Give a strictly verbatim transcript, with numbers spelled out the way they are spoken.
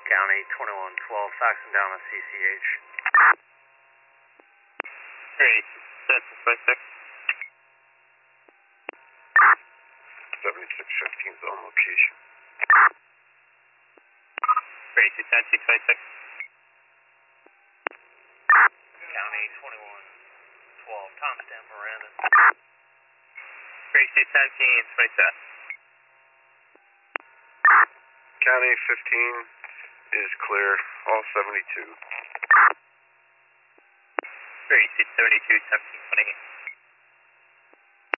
County twenty-one twelve, faxing down a C C H. Great, that's twenty-six. seventy-six fifteen is on location. Great, two ten, two twenty-six. County twenty-one twelve, timestamp Miranda. Great, two seventeen, twenty-seven. County fifteen is clear, all seventy-two. Great, two seventy-two, seventeen twenty-eight.